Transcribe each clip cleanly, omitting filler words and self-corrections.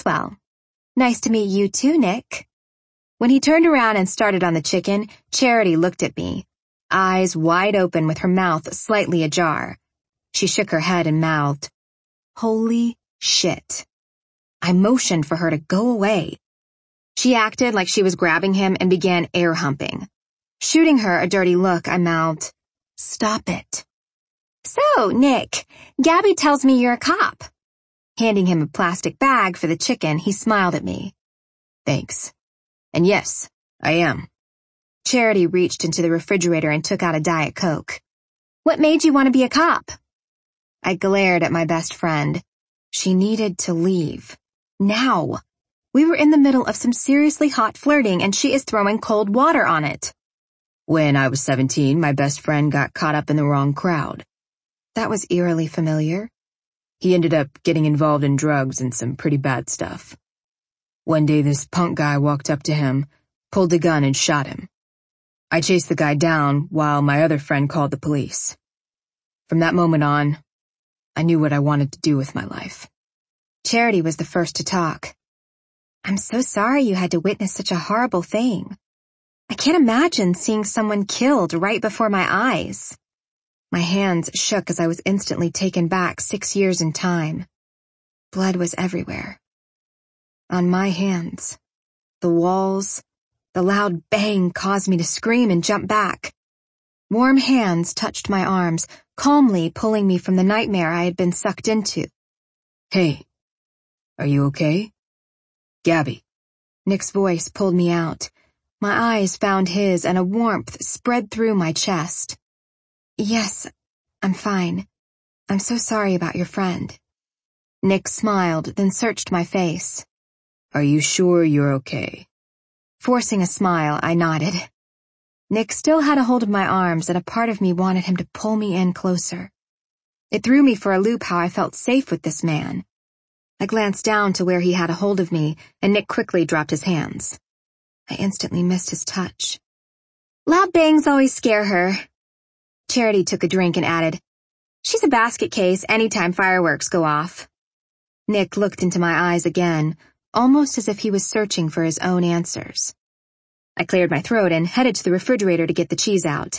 Maxwell. Nice to meet you too, Nick. When he turned around and started on the chicken, Charity looked at me, eyes wide open with her mouth slightly ajar. She shook her head and mouthed, "Holy shit." I motioned for her to go away. She acted like she was grabbing him and began air humping. Shooting her a dirty look, I mouthed, "Stop it." "So, Nick, Gabby tells me you're a cop." Handing him a plastic bag for the chicken, he smiled at me. "Thanks. And yes, I am." Charity reached into the refrigerator and took out a Diet Coke. "What made you want to be a cop?" I glared at my best friend. She needed to leave. Now. We were in the middle of some seriously hot flirting and she is throwing cold water on it. "When I was 17, my best friend got caught up in the wrong crowd." That was eerily familiar. He ended up getting involved in drugs and some pretty bad stuff. One day this punk guy walked up to him, pulled a gun and shot him. I chased the guy down while my other friend called the police. From that moment on, I knew what I wanted to do with my life. Charity was the first to talk. "I'm so sorry you had to witness such a horrible thing. I can't imagine seeing someone killed right before my eyes." My hands shook as I was instantly taken back 6 years in time. Blood was everywhere. On my hands, the walls, the loud bang caused me to scream and jump back. Warm hands touched my arms, calmly pulling me from the nightmare I had been sucked into. "Hey, are you okay? Gabby." Nick's voice pulled me out. My eyes found his and a warmth spread through my chest. "Yes, I'm fine. I'm so sorry about your friend." Nick smiled, then searched my face. "Are you sure you're okay?" Forcing a smile, I nodded. Nick still had a hold of my arms and a part of me wanted him to pull me in closer. It threw me for a loop how I felt safe with this man. I glanced down to where he had a hold of me, and Nick quickly dropped his hands. I instantly missed his touch. "Loud bangs always scare her." Charity took a drink and added, "She's a basket case anytime fireworks go off." Nick looked into my eyes again, almost as if he was searching for his own answers. I cleared my throat and headed to the refrigerator to get the cheese out.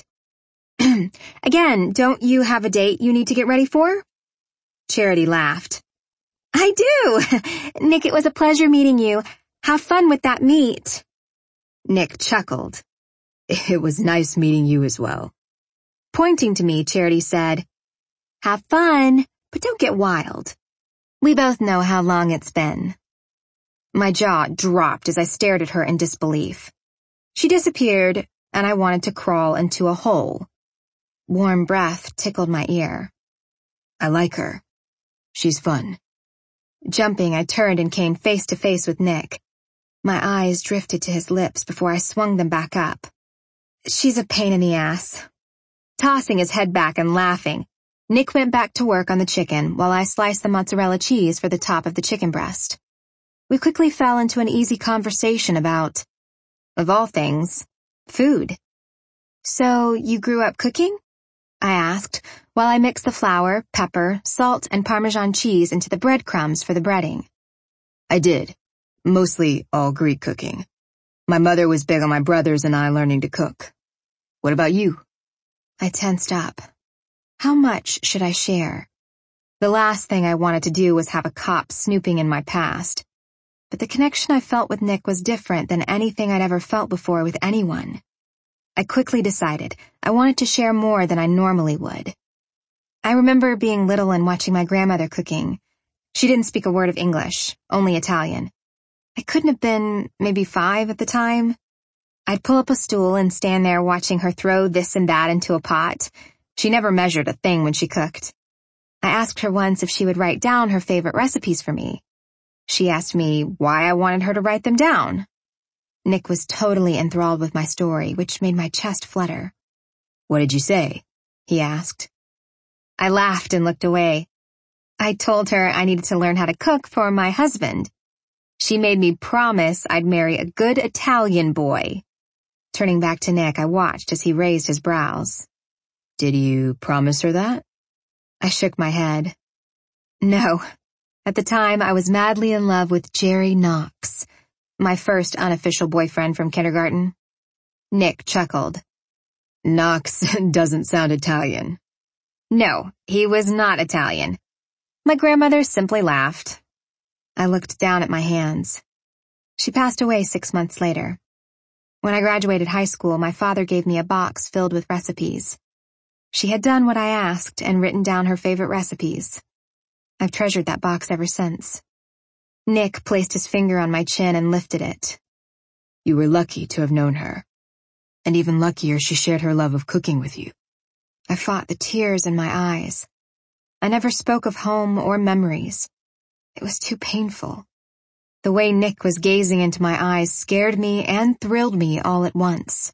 "Again, don't you have a date you need to get ready for?" Charity laughed. "I do! Nick, it was a pleasure meeting you. Have fun with that meat." Nick chuckled. "It was nice meeting you as well." Pointing to me, Charity said, "Have fun, but don't get wild. We both know how long it's been." My jaw dropped as I stared at her in disbelief. She disappeared, and I wanted to crawl into a hole. Warm breath tickled my ear. "I like her. She's fun." Jumping, I turned and came face to face with Nick. My eyes drifted to his lips before I swung them back up. "She's a pain in the ass." Tossing his head back and laughing, Nick went back to work on the chicken while I sliced the mozzarella cheese for the top of the chicken breast. We quickly fell into an easy conversation about, of all things, food. "So, you grew up cooking?" I asked, while I mixed the flour, pepper, salt, and Parmesan cheese into the breadcrumbs for the breading. "I did. Mostly all Greek cooking. My mother was big on my brothers and I learning to cook. What about you?" I tensed up. How much should I share? The last thing I wanted to do was have a cop snooping in my past. But the connection I felt with Nick was different than anything I'd ever felt before with anyone. I quickly decided I wanted to share more than I normally would. I remember being little and watching my grandmother cooking. She didn't speak a word of English, only Italian. I couldn't have been maybe 5 at the time. I'd pull up a stool and stand there watching her throw this and that into a pot. She never measured a thing when she cooked. I asked her once if she would write down her favorite recipes for me. She asked me why I wanted her to write them down. Nick was totally enthralled with my story, which made my chest flutter. "What did you say?" he asked. I laughed and looked away. I told her I needed to learn how to cook for my husband. She made me promise I'd marry a good Italian boy. Turning back to Nick, I watched as he raised his brows. "Did you promise her that?" I shook my head. "No, At the time, I was madly in love with Jerry Knox, my first unofficial boyfriend from kindergarten. Nick chuckled. Knox doesn't sound Italian. No, he was not Italian. My grandmother simply laughed. I looked down at my hands. She passed away 6 months later. When I graduated high school, my father gave me a box filled with recipes. She had done what I asked and written down her favorite recipes. I've treasured that box ever since. Nick placed his finger on my chin and lifted it. You were lucky to have known her. And even luckier she shared her love of cooking with you. I fought the tears in my eyes. I never spoke of home or memories. It was too painful. The way Nick was gazing into my eyes scared me and thrilled me all at once.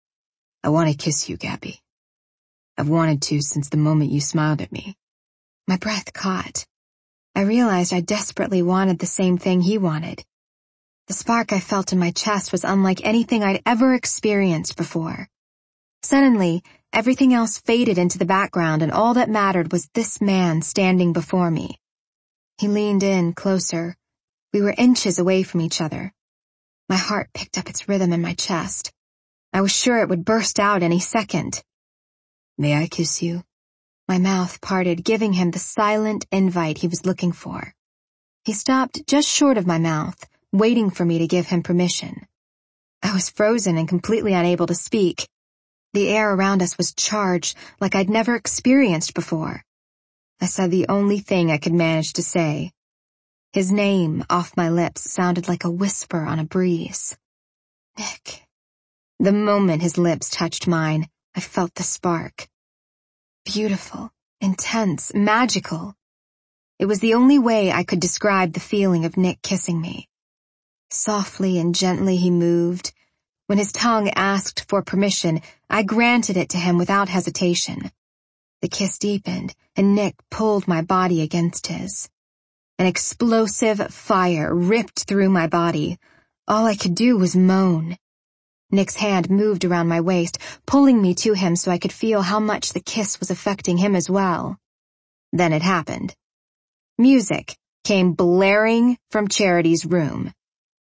I want to kiss you, Gabby. I've wanted to since the moment you smiled at me. My breath caught. I realized I desperately wanted the same thing he wanted. The spark I felt in my chest was unlike anything I'd ever experienced before. Suddenly, everything else faded into the background and all that mattered was this man standing before me. He leaned in closer. We were inches away from each other. My heart picked up its rhythm in my chest. I was sure it would burst out any second. May I kiss you? My mouth parted, giving him the silent invite he was looking for. He stopped just short of my mouth, waiting for me to give him permission. I was frozen and completely unable to speak. The air around us was charged like I'd never experienced before. I said the only thing I could manage to say. His name off my lips sounded like a whisper on a breeze. Nick. The moment his lips touched mine, I felt the spark. Beautiful, intense, magical. It was the only way I could describe the feeling of Nick kissing me. Softly and gently he moved. When his tongue asked for permission, I granted it to him without hesitation. The kiss deepened, and Nick pulled my body against his. An explosive fire ripped through my body. All I could do was moan. Nick's hand moved around my waist, pulling me to him so I could feel how much the kiss was affecting him as well. Then it happened. Music came blaring from Charity's room.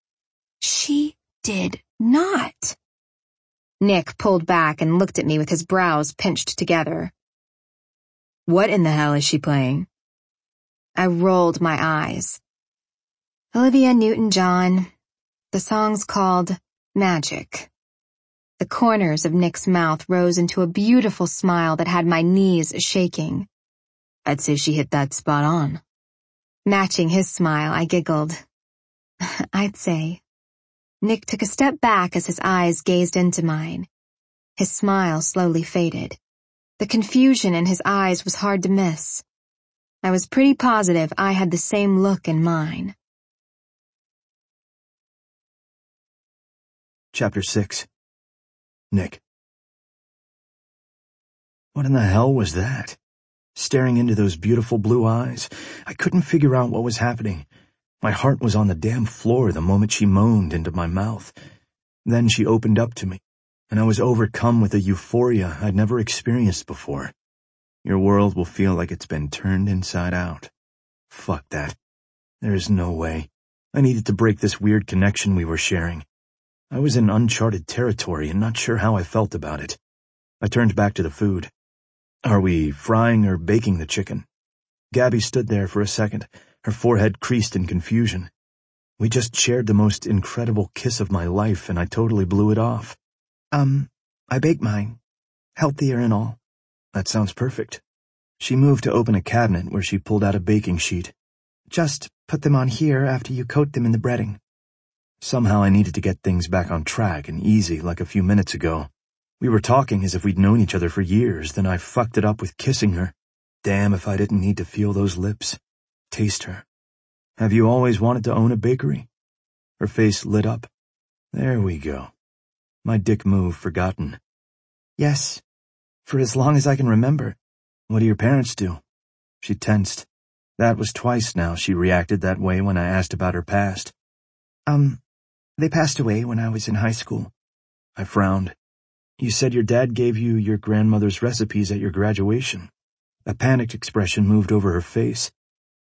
She did not. Nick pulled back and looked at me with his brows pinched together. What in the hell is she playing? I rolled my eyes. Olivia Newton-John. The song's called Magic. The corners of Nick's mouth rose into a beautiful smile that had my knees shaking. I'd say she hit that spot on. Matching his smile, I giggled. I'd say. Nick took a step back as his eyes gazed into mine. His smile slowly faded. The confusion in his eyes was hard to miss. I was pretty positive I had the same look in mine. Chapter 6. Nick. What in the hell was that? Staring into those beautiful blue eyes, I couldn't figure out what was happening. My heart was on the damn floor the moment she moaned into my mouth. Then she opened up to me, and I was overcome with a euphoria I'd never experienced before. Your world will feel like it's been turned inside out. Fuck that. There is no way. I needed to break this weird connection we were sharing. I was in uncharted territory and not sure how I felt about it. I turned back to the food. Are we frying or baking the chicken? Gabby stood there for a second, her forehead creased in confusion. We just shared the most incredible kiss of my life and I totally blew it off. I baked mine. Healthier and all. That sounds perfect. She moved to open a cabinet where she pulled out a baking sheet. Just put them on here after you coat them in the breading. Somehow I needed to get things back on track and easy like a few minutes ago. We were talking as if we'd known each other for years, then I fucked it up with kissing her. Damn if I didn't need to feel those lips. Taste her. Have you always wanted to own a bakery? Her face lit up. There we go. My dick move forgotten. Yes, for as long as I can remember. What do your parents do? She tensed. That was twice now she reacted that way when I asked about her past. They passed away when I was in high school. I frowned. You said your dad gave you your grandmother's recipes at your graduation. A panicked expression moved over her face.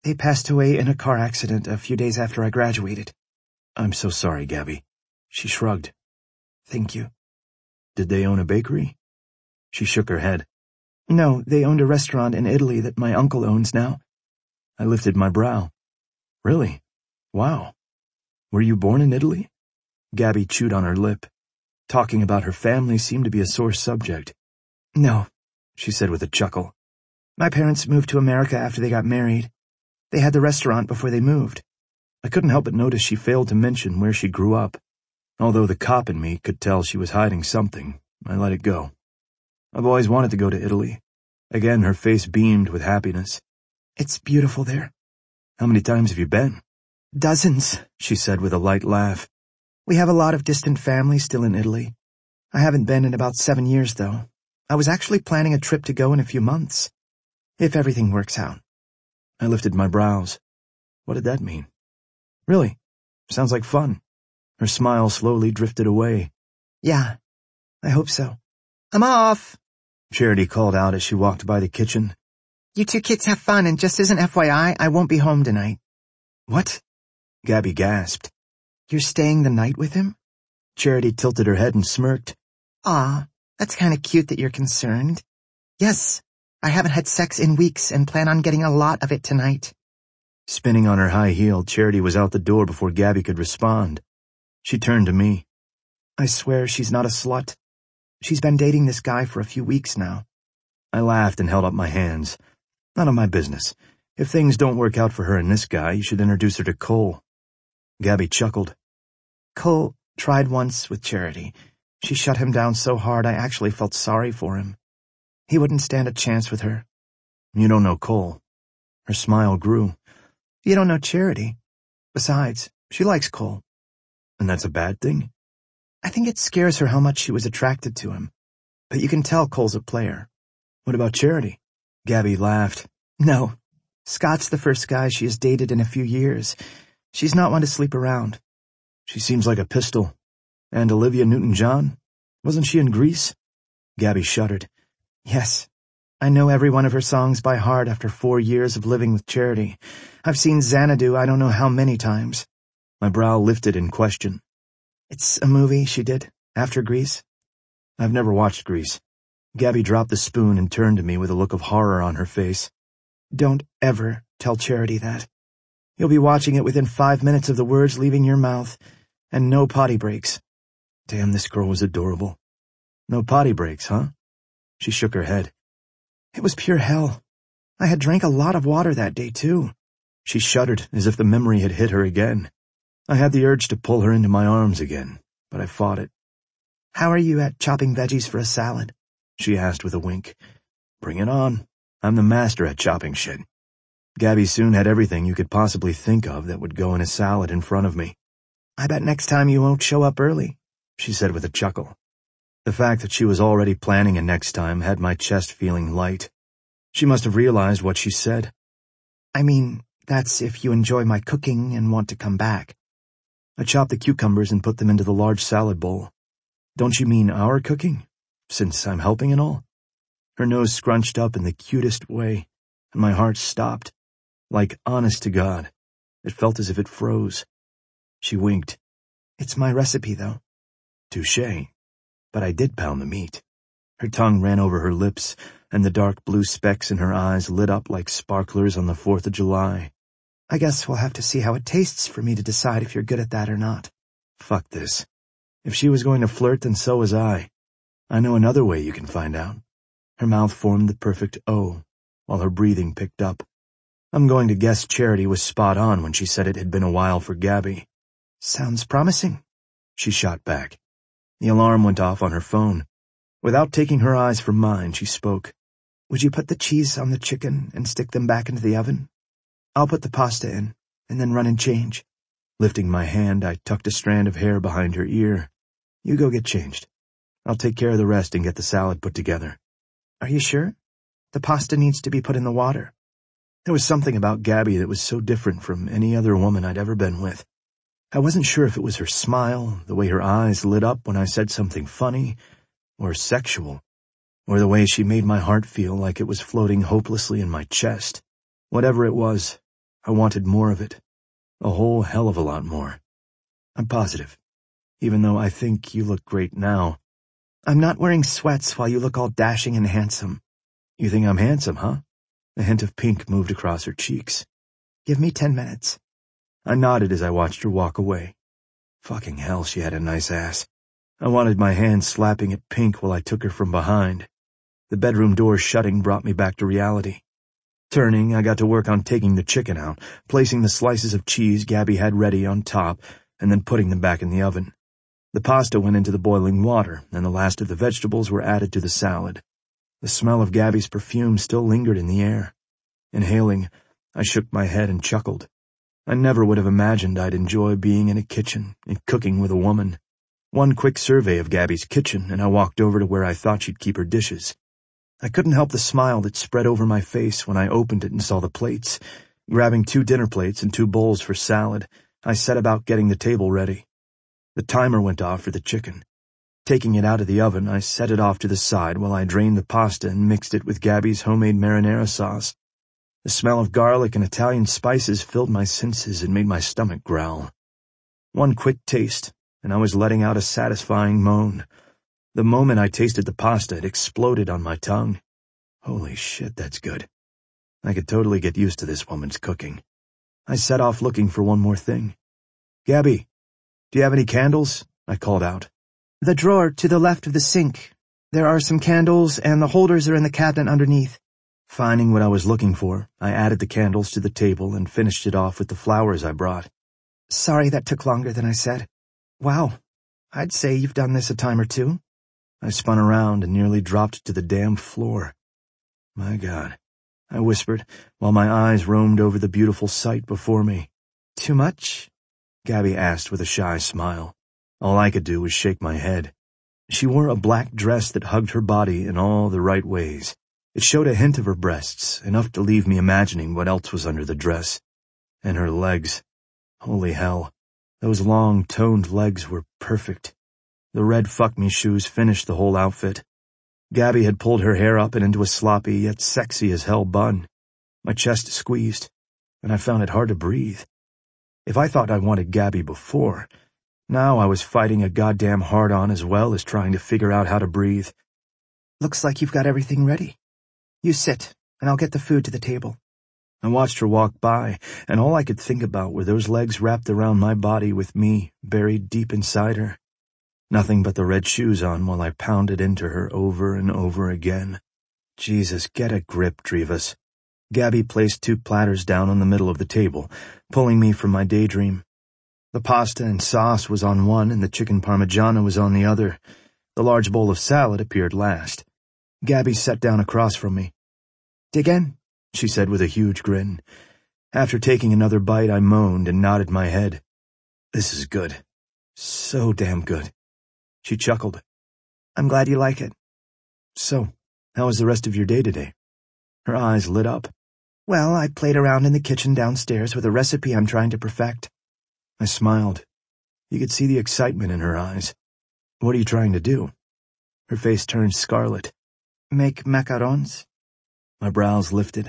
They passed away in a car accident a few days after I graduated. I'm so sorry, Gabby. She shrugged. Thank you. Did they own a bakery? She shook her head. No, they owned a restaurant in Italy that my uncle owns now. I lifted my brow. Really? Wow. Were you born in Italy? Gabby chewed on her lip. Talking about her family seemed to be a sore subject. No, she said with a chuckle. My parents moved to America after they got married. They had the restaurant before they moved. I couldn't help but notice she failed to mention where she grew up. Although the cop in me could tell she was hiding something, I let it go. I've always wanted to go to Italy. Again, her face beamed with happiness. It's beautiful there. How many times have you been? Dozens, she said with a light laugh. We have a lot of distant family still in Italy. I haven't been in about 7 years, though. I was actually planning a trip to go in a few months. If everything works out. I lifted my brows. What did that mean? Really? Sounds like fun. Her smile slowly drifted away. Yeah, I hope so. I'm off, Charity called out as she walked by the kitchen. You two kids have fun, and just as an FYI, I won't be home tonight. What? Gabby gasped. You're staying the night with him? Charity tilted her head and smirked. Aw, that's kinda cute that you're concerned. Yes, I haven't had sex in weeks and plan on getting a lot of it tonight. Spinning on her high heel, Charity was out the door before Gabby could respond. She turned to me. I swear she's not a slut. She's been dating this guy for a few weeks now. I laughed and held up my hands. None of my business. If things don't work out for her and this guy, you should introduce her to Cole. Gabby chuckled. Cole tried once with Charity. She shut him down so hard I actually felt sorry for him. He wouldn't stand a chance with her. You don't know Cole. Her smile grew. You don't know Charity. Besides, she likes Cole. And that's a bad thing? I think it scares her how much she was attracted to him. But you can tell Cole's a player. What about Charity? Gabby laughed. No. Scott's the first guy she has dated in a few years. She's not one to sleep around. She seems like a pistol. And Olivia Newton-John? Wasn't she in Grease? Gabby shuddered. Yes. I know every one of her songs by heart after 4 years of living with Charity. I've seen Xanadu I don't know how many times. My brow lifted in question. It's a movie she did, after Grease. I've never watched Grease. Gabby dropped the spoon and turned to me with a look of horror on her face. Don't ever tell Charity that. You'll be watching it within 5 minutes of the words leaving your mouth, and no potty breaks. Damn, this girl was adorable. No potty breaks, huh? She shook her head. It was pure hell. I had drank a lot of water that day, too. She shuddered as if the memory had hit her again. I had the urge to pull her into my arms again, but I fought it. How are you at chopping veggies for a salad? She asked with a wink. Bring it on. I'm the master at chopping shit. Gabby soon had everything you could possibly think of that would go in a salad in front of me. I bet next time you won't show up early, she said with a chuckle. The fact that she was already planning a next time had my chest feeling light. She must have realized what she said. I mean, that's if you enjoy my cooking and want to come back. I chopped the cucumbers and put them into the large salad bowl. Don't you mean our cooking? Since I'm helping and all? Her nose scrunched up in the cutest way, and my heart stopped. Like, honest to God, it felt as if it froze. She winked. It's my recipe, though. Touché. But I did pound the meat. Her tongue ran over her lips, and the dark blue specks in her eyes lit up like sparklers on the 4th of July. I guess we'll have to see how it tastes for me to decide if you're good at that or not. Fuck this. If she was going to flirt, then so was I. I know another way you can find out. Her mouth formed the perfect O, while her breathing picked up. I'm going to guess Charity was spot on when she said it had been a while for Gabby. Sounds promising, she shot back. The alarm went off on her phone. Without taking her eyes from mine, she spoke. Would you put the cheese on the chicken and stick them back into the oven? I'll put the pasta in, and then run and change. Lifting my hand, I tucked a strand of hair behind her ear. You go get changed. I'll take care of the rest and get the salad put together. Are you sure? The pasta needs to be put in the water. There was something about Gabby that was so different from any other woman I'd ever been with. I wasn't sure if it was her smile, the way her eyes lit up when I said something funny, or sexual, or the way she made my heart feel like it was floating hopelessly in my chest. Whatever it was, I wanted more of it. A whole hell of a lot more. I'm positive. Even though I think you look great now. I'm not wearing sweats while you look all dashing and handsome. You think I'm handsome, huh? A hint of pink moved across her cheeks. Give me 10 minutes. I nodded as I watched her walk away. Fucking hell, she had a nice ass. I wanted my hand slapping at Pink while I took her from behind. The bedroom door shutting brought me back to reality. Turning, I got to work on taking the chicken out, placing the slices of cheese Gabby had ready on top, and then putting them back in the oven. The pasta went into the boiling water, and the last of the vegetables were added to the salad. The smell of Gabby's perfume still lingered in the air. Inhaling, I shook my head and chuckled. I never would have imagined I'd enjoy being in a kitchen and cooking with a woman. One quick survey of Gabby's kitchen, and I walked over to where I thought she'd keep her dishes. I couldn't help the smile that spread over my face when I opened it and saw the plates. Grabbing 2 dinner plates and 2 bowls for salad, I set about getting the table ready. The timer went off for the chicken. Taking it out of the oven, I set it off to the side while I drained the pasta and mixed it with Gabby's homemade marinara sauce. The smell of garlic and Italian spices filled my senses and made my stomach growl. One quick taste, and I was letting out a satisfying moan. The moment I tasted the pasta, it exploded on my tongue. Holy shit, that's good. I could totally get used to this woman's cooking. I set off looking for one more thing. Gabby, do you have any candles? I called out. The drawer to the left of the sink. There are some candles, and the holders are in the cabinet underneath. Finding what I was looking for, I added the candles to the table and finished it off with the flowers I brought. Sorry that took longer than I said. Wow, I'd say you've done this a time or 2. I spun around and nearly dropped to the damn floor. My God, I whispered, while my eyes roamed over the beautiful sight before me. Too much? Gabby asked with a shy smile. All I could do was shake my head. She wore a black dress that hugged her body in all the right ways. It showed a hint of her breasts, enough to leave me imagining what else was under the dress. And her legs. Holy hell. Those long, toned legs were perfect. The red fuck-me shoes finished the whole outfit. Gabby had pulled her hair up and into a sloppy yet sexy as hell bun. My chest squeezed, and I found it hard to breathe. If I thought I wanted Gabby before, now I was fighting a goddamn hard-on as well as trying to figure out how to breathe. Looks like you've got everything ready. You sit, and I'll get the food to the table. I watched her walk by, and all I could think about were those legs wrapped around my body with me buried deep inside her. Nothing but the red shoes on while I pounded into her over and over again. Jesus, get a grip, Drivas. Gabby placed 2 platters down on the middle of the table, pulling me from my daydream. The pasta and sauce was on one and the chicken parmigiana was on the other. The large bowl of salad appeared last. Gabby sat down across from me. Dig in, she said with a huge grin. After taking another bite, I moaned and nodded my head. This is good. So damn good. She chuckled. I'm glad you like it. So, how was the rest of your day today? Her eyes lit up. Well, I played around in the kitchen downstairs with a recipe I'm trying to perfect. I smiled. You could see the excitement in her eyes. What are you trying to do? Her face turned scarlet. Make macarons. My brows lifted.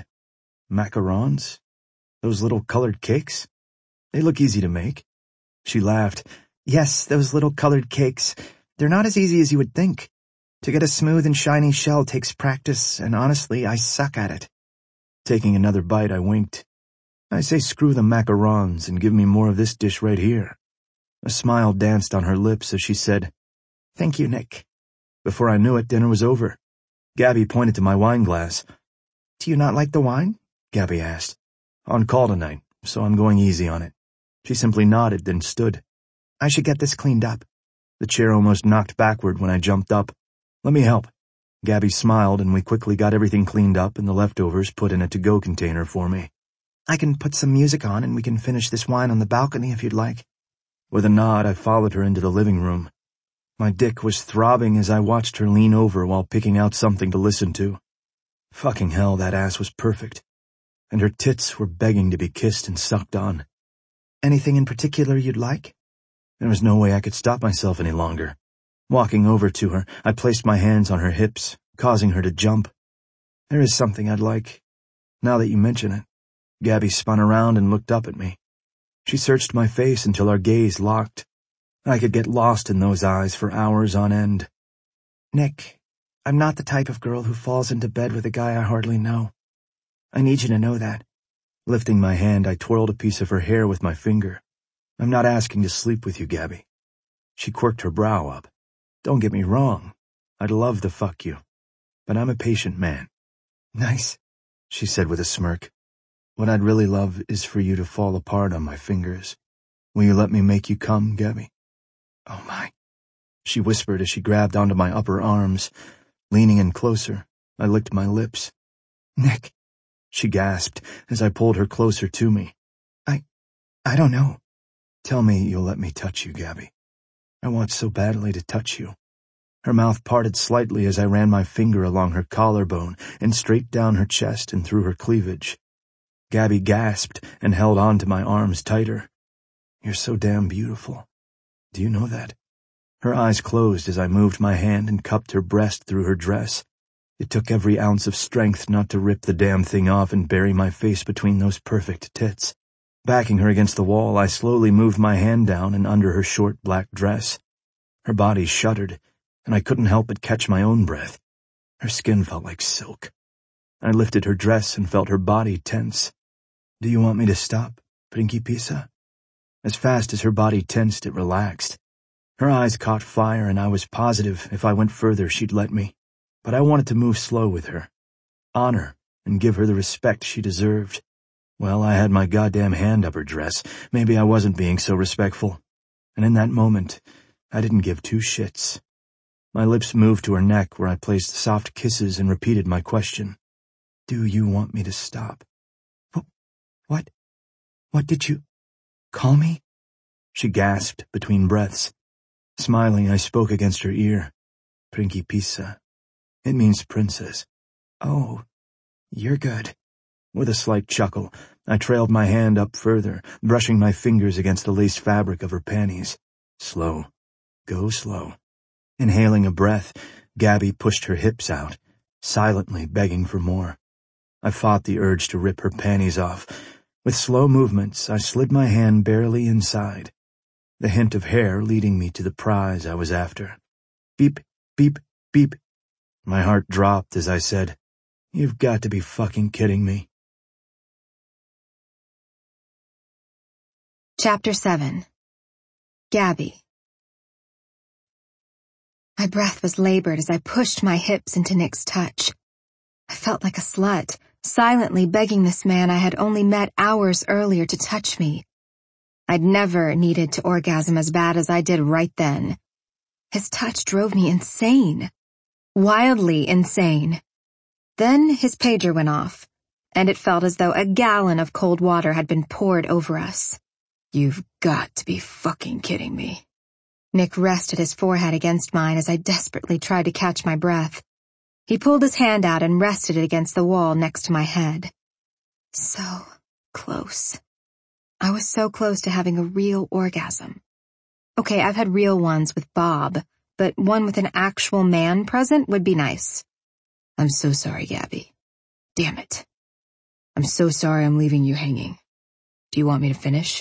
Macarons? Those little colored cakes? They look easy to make. She laughed. Yes, those little colored cakes. They're not as easy as you would think. To get a smooth and shiny shell takes practice, and honestly, I suck at it. Taking another bite, I winked. I say screw the macarons and give me more of this dish right here. A smile danced on her lips as she said, Thank you, Nick. Before I knew it, dinner was over. Gabby pointed to my wine glass. Do you not like the wine? Gabby asked. On call tonight, so I'm going easy on it. She simply nodded, then stood. I should get this cleaned up. The chair almost knocked backward when I jumped up. Let me help. Gabby smiled, and we quickly got everything cleaned up and the leftovers put in a to-go container for me. I can put some music on and we can finish this wine on the balcony if you'd like. With a nod, I followed her into the living room. My dick was throbbing as I watched her lean over while picking out something to listen to. Fucking hell, that ass was perfect. And her tits were begging to be kissed and sucked on. Anything in particular you'd like? There was no way I could stop myself any longer. Walking over to her, I placed my hands on her hips, causing her to jump. There is something I'd like, now that you mention it. Gabby spun around and looked up at me. She searched my face until our gaze locked. I could get lost in those eyes for hours on end. Nick, I'm not the type of girl who falls into bed with a guy I hardly know. I need you to know that. Lifting my hand, I twirled a piece of her hair with my finger. I'm not asking to sleep with you, Gabby. She quirked her brow up. Don't get me wrong. I'd love to fuck you. But I'm a patient man. Nice, she said with a smirk. What I'd really love is for you to fall apart on my fingers. Will you let me make you come, Gabby? Oh my, she whispered as she grabbed onto my upper arms. Leaning in closer, I licked my lips. Nick, she gasped as I pulled her closer to me. I don't know. Tell me you'll let me touch you, Gabby. I want so badly to touch you. Her mouth parted slightly as I ran my finger along her collarbone and straight down her chest and through her cleavage. Gabby gasped and held on to my arms tighter. You're so damn beautiful. Do you know that? Her eyes closed as I moved my hand and cupped her breast through her dress. It took every ounce of strength not to rip the damn thing off and bury my face between those perfect tits. Backing her against the wall, I slowly moved my hand down and under her short black dress. Her body shuddered, and I couldn't help but catch my own breath. Her skin felt like silk. I lifted her dress and felt her body tense. Do you want me to stop, Principessa? As fast as her body tensed, it relaxed. Her eyes caught fire, and I was positive if I went further she'd let me. But I wanted to move slow with her, honor, and give her the respect she deserved. Well, I had my goddamn hand up her dress. Maybe I wasn't being so respectful. And in that moment, I didn't give two shits. My lips moved to her neck where I placed soft kisses and repeated my question. Do you want me to stop? What? What did you call me? She gasped between breaths. Smiling, I spoke against her ear. Principessa. It means princess. Oh, you're good. With a slight chuckle, I trailed my hand up further, brushing my fingers against the lace fabric of her panties. Slow. Go slow. Inhaling a breath, Gabby pushed her hips out, silently begging for more. I fought the urge to rip her panties off. With slow movements, I slid my hand barely inside, the hint of hair leading me to the prize I was after. Beep, beep, beep. My heart dropped as I said, You've got to be fucking kidding me. Chapter 7. Gabby. My breath was labored as I pushed my hips into Nick's touch. I felt like a slut, silently begging this man I had only met hours earlier to touch me. I'd never needed to orgasm as bad as I did right then. His touch drove me insane. Wildly insane. Then his pager went off, and it felt as though a gallon of cold water had been poured over us. You've got to be fucking kidding me. Nick rested his forehead against mine as I desperately tried to catch my breath. He pulled his hand out and rested it against the wall next to my head. So close. I was so close to having a real orgasm. Okay, I've had real ones with Bob, but one with an actual man present would be nice. I'm so sorry, Gabby. Damn it. I'm so sorry I'm leaving you hanging. Do you want me to finish?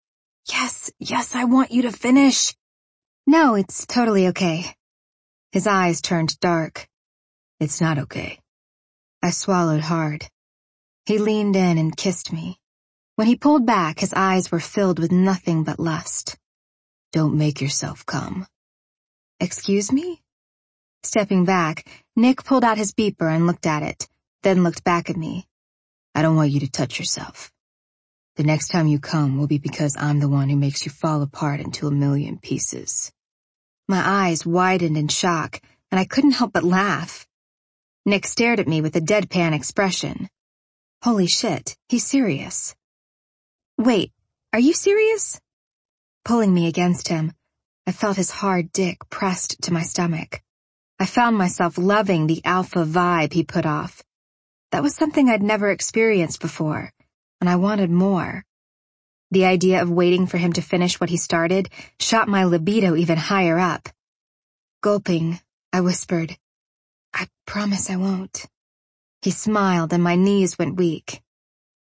Yes, I want you to finish. No, it's totally okay. His eyes turned dark. It's not okay. I swallowed hard. He leaned in and kissed me. When he pulled back, his eyes were filled with nothing but lust. Don't make yourself come. Excuse me? Stepping back, Nick pulled out his beeper and looked at it, then looked back at me. I don't want you to touch yourself. The next time you come will be because I'm the one who makes you fall apart into a million pieces. My eyes widened in shock, and I couldn't help but laugh. Nick stared at me with a deadpan expression. Holy shit, he's serious. Wait, are you serious? Pulling me against him, I felt his hard dick pressed to my stomach. I found myself loving the alpha vibe he put off. That was something I'd never experienced before, and I wanted more. The idea of waiting for him to finish what he started shot my libido even higher up. Gulping, I whispered, I promise I won't. He smiled and my knees went weak.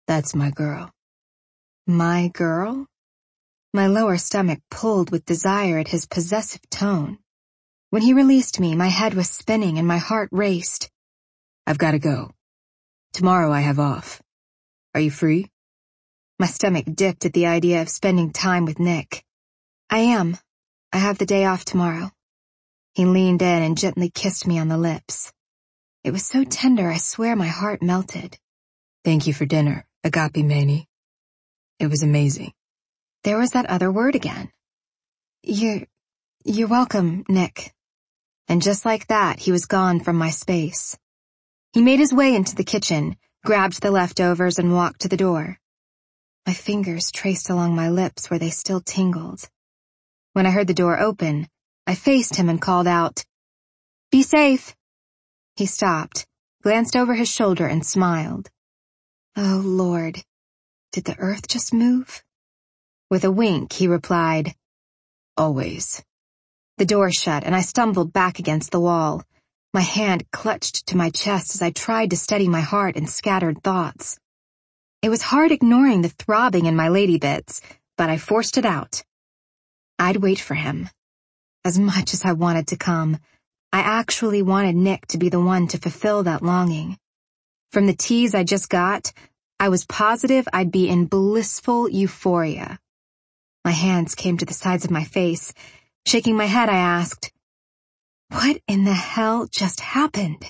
That's my girl. My girl? My lower stomach pulled with desire at his possessive tone. When he released me, my head was spinning and my heart raced. I've gotta go. Tomorrow I have off. Are you free? My stomach dipped at the idea of spending time with Nick. I am. I have the day off tomorrow. He leaned in and gently kissed me on the lips. It was so tender, I swear my heart melted. Thank you for dinner, Agape Manny. It was amazing. There was that other word again. You're welcome, Nick. And just like that, he was gone from my space. He made his way into the kitchen, grabbed the leftovers, and walked to the door. My fingers traced along my lips where they still tingled. When I heard the door open, I faced him and called out, "Be safe." He stopped, glanced over his shoulder, and smiled. Oh, Lord, did the earth just move? With a wink, he replied, Always. The door shut, and I stumbled back against the wall. My hand clutched to my chest as I tried to steady my heart and scattered thoughts. It was hard ignoring the throbbing in my lady bits, but I forced it out. I'd wait for him. As much as I wanted to come, I actually wanted Nick to be the one to fulfill that longing. From the tease I just got, I was positive I'd be in blissful euphoria. My hands came to the sides of my face. Shaking my head, I asked, "What in the hell just happened?"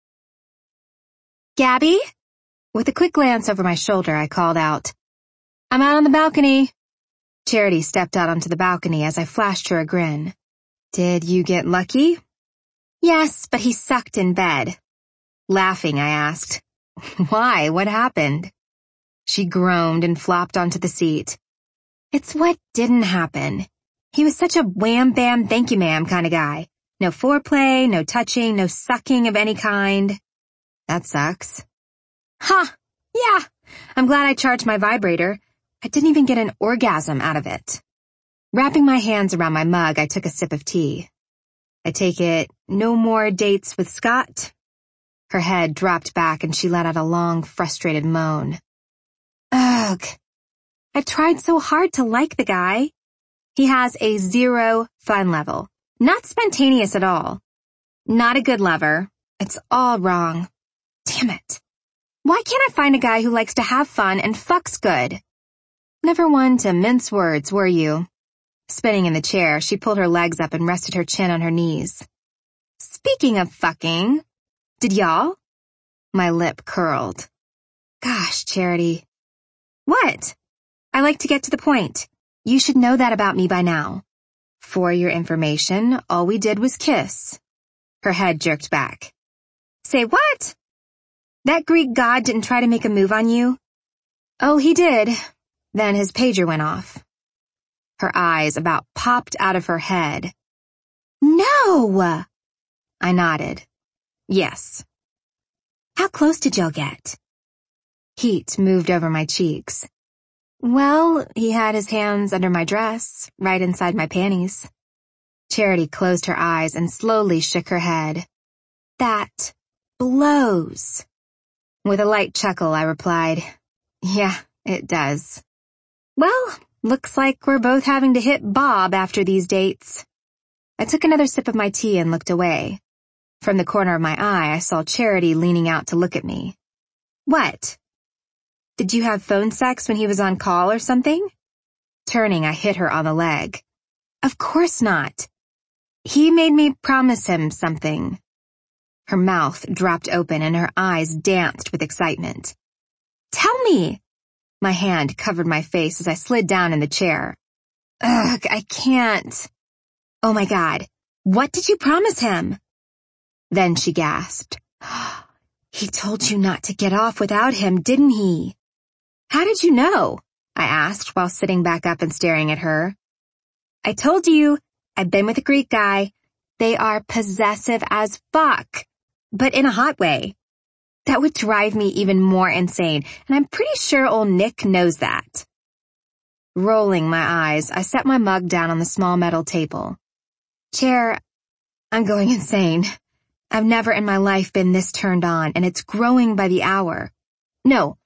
"Gabby?" With a quick glance over my shoulder, I called out, "I'm out on the balcony." Charity stepped out onto the balcony as I flashed her a grin. "Did you get lucky?" "Yes, but he sucked in bed." Laughing, I asked, "Why? What happened?" She groaned and flopped onto the seat. "It's what didn't happen. He was such a wham-bam thank-you-ma'am kind of guy. No foreplay, no touching, no sucking of any kind." "That sucks." "Huh, yeah. I'm glad I charged my vibrator. I didn't even get an orgasm out of it." Wrapping my hands around my mug, I took a sip of tea. "I take it, no more dates with Scott?" Her head dropped back and she let out a long, frustrated moan. "Ugh. I've tried so hard to like the guy. He has a 0 fun level. Not spontaneous at all. Not a good lover. It's all wrong. Damn it. Why can't I find a guy who likes to have fun and fucks good?" "Never one to mince words, were you?" Spinning in the chair, she pulled her legs up and rested her chin on her knees. "Speaking of fucking, did y'all?" My lip curled. "Gosh, Charity." "What?" "I like to get to the point. You should know that about me by now. For your information, all we did was kiss." Her head jerked back. "Say what? That Greek god didn't try to make a move on you?" "Oh, he did." Then his pager went off. Her eyes about popped out of her head. "No!" I nodded. "Yes." "How close did y'all get?" Heat moved over my cheeks. "Well, he had his hands under my dress, right inside my panties." Charity closed her eyes and slowly shook her head. "That blows." With a light chuckle, I replied, "Yeah, it does." "Well, looks like we're both having to hit Bob after these dates." I took another sip of my tea and looked away. From the corner of my eye, I saw Charity leaning out to look at me. "What? Did you have phone sex when he was on call or something?" Turning, I hit her on the leg. "Of course not. He made me promise him something." Her mouth dropped open and her eyes danced with excitement. "Tell me!" My hand covered my face as I slid down in the chair. "Ugh, I can't." "Oh my God, what did you promise him?" Then she gasped. "He told you not to get off without him, didn't he?" "How did you know?" I asked while sitting back up and staring at her. "I told you, I've been with a Greek guy. They are possessive as fuck, but in a hot way. That would drive me even more insane, and I'm pretty sure old Nick knows that." Rolling my eyes, I set my mug down on the small metal table. "Chair, I'm going insane. I've never in my life been this turned on, and it's growing by the hour. No,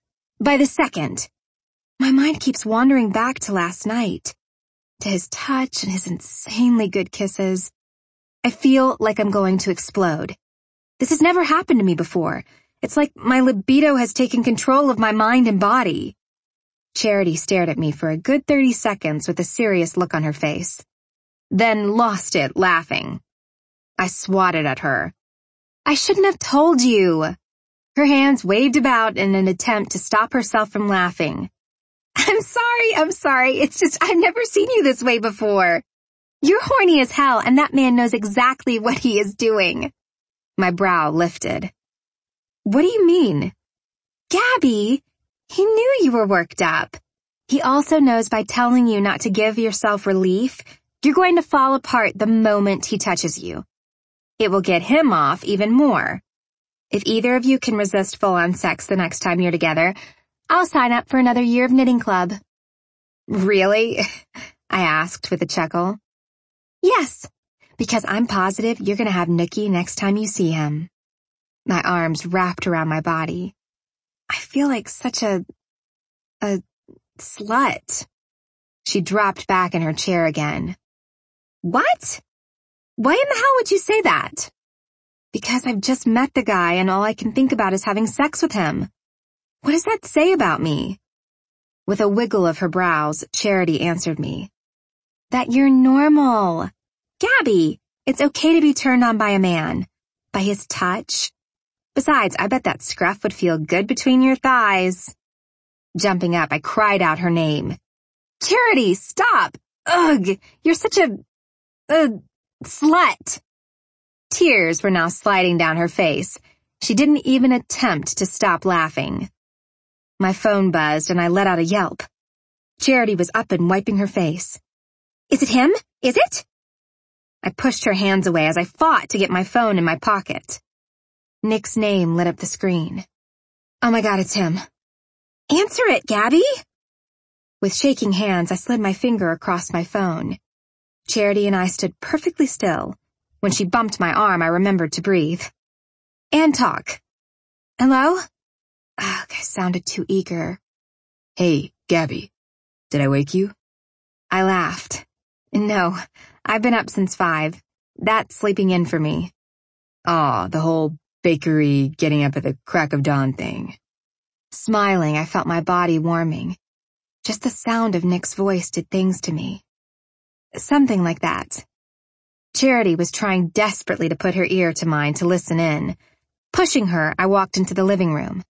By the second. My mind keeps wandering back to last night, to his touch and his insanely good kisses. I feel like I'm going to explode. This has never happened to me before. It's like my libido has taken control of my mind and body. Charity stared at me for a good 30 seconds with a serious look on her face, then lost it laughing. I swatted at her. I shouldn't have told you. Her hands waved about in an attempt to stop herself from laughing. I'm sorry. It's just I've never seen you this way before. You're horny as hell, and that man knows exactly what he is doing. My brow lifted. What do you mean? Gabby, he knew you were worked up. He also knows by telling you not to give yourself relief, you're going to fall apart the moment he touches you. It will get him off even more. If either of you can resist full-on sex the next time you're together, I'll sign up for another year of knitting club. Really? I asked with a chuckle. Yes, because I'm positive you're going to have Nookie next time you see him. My arms wrapped around my body. I feel like such a slut. She dropped back in her chair again. What? Why in the hell would you say that? Because I've just met the guy and all I can think about is having sex with him. What does that say about me? With a wiggle of her brows, Charity answered me. That you're normal. Gabby, it's okay to be turned on by a man. By his touch. Besides, I bet that scruff would feel good between your thighs. Jumping up, I cried out her name. Charity, stop! Ugh, you're such a slut. Tears were now sliding down her face. She didn't even attempt to stop laughing. My phone buzzed and I let out a yelp. Charity was up and wiping her face. Is it him? Is it? I pushed her hands away as I fought to get my phone in my pocket. Nick's name lit up the screen. Oh my God, it's him. Answer it, Gabby! With shaking hands, I slid my finger across my phone. Charity and I stood perfectly still. When she bumped my arm, I remembered to breathe. And talk. Hello? Ugh, I sounded too eager. Hey, Gabby. Did I wake you? I laughed. No, I've been up since 5. That's sleeping in for me. Aw, the whole bakery getting up at the crack of dawn thing. Smiling, I felt my body warming. Just the sound of Nick's voice did things to me. Something like that. Charity was trying desperately to put her ear to mine to listen in. Pushing her, I walked into the living room.